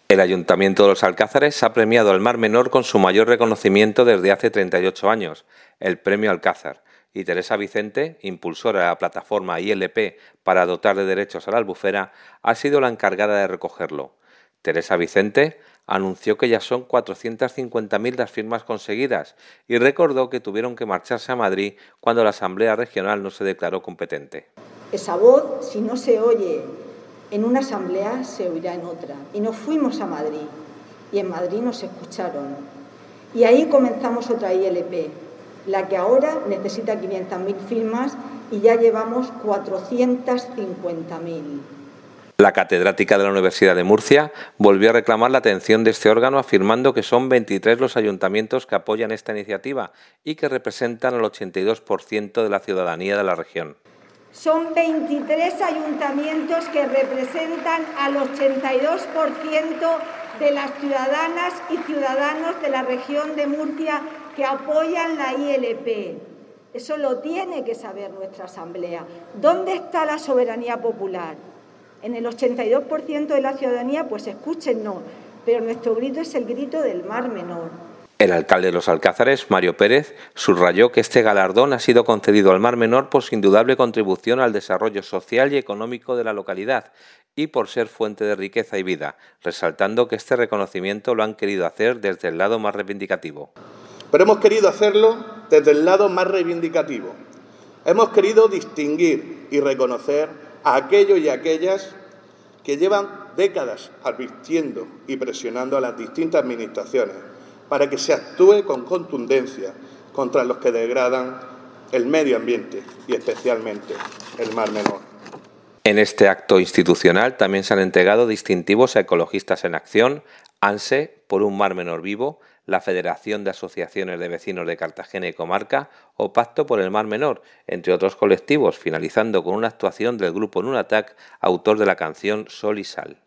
El Ayuntamiento de Los Alcázares ha premiado al Mar Menor con su mayor reconocimiento desde hace 38 años, el Premio Alcázar, y Teresa Vicente, impulsora de la plataforma ILP para dotar de derechos a la Albufera, ha sido la encargada de recogerlo. Teresa Vicente anunció que ya son 450.000 las firmas conseguidas y recordó que tuvieron que marcharse a Madrid cuando la Asamblea Regional no se declaró competente. Esa voz, si no se oye en una asamblea, se oirá en otra. Y nos fuimos a Madrid, y en Madrid nos escucharon. Y ahí comenzamos otra ILP, la que ahora necesita 500.000 firmas y ya llevamos 450.000. La catedrática de la Universidad de Murcia volvió a reclamar la atención de este órgano afirmando que son 23 los ayuntamientos que apoyan esta iniciativa y que representan al 82% de la ciudadanía de la región. Son 23 ayuntamientos que representan al 82% de las ciudadanas y ciudadanos de la región de Murcia que apoyan la ILP. Eso lo tiene que saber nuestra Asamblea. ¿Dónde está la soberanía popular? En el 82% de la ciudadanía, pues escúchenos, pero nuestro grito es el grito del Mar Menor. El alcalde de Los Alcázares, Mario Pérez, subrayó que este galardón ha sido concedido al Mar Menor por su indudable contribución al desarrollo social y económico de la localidad y por ser fuente de riqueza y vida, resaltando que este reconocimiento lo han querido hacer desde el lado más reivindicativo. Pero hemos querido hacerlo desde el lado más reivindicativo. Hemos querido distinguir y reconocer a aquellos y aquellas que llevan décadas advirtiendo y presionando a las distintas administraciones para que se actúe con contundencia contra los que degradan el medio ambiente y especialmente el Mar Menor. En este acto institucional también se han entregado distintivos a Ecologistas en Acción, ANSE, por un Mar Menor vivo, la Federación de Asociaciones de Vecinos de Cartagena y Comarca o Pacto por el Mar Menor, entre otros colectivos, finalizando con una actuación del grupo Nunatak, autor de la canción Sol y Sal.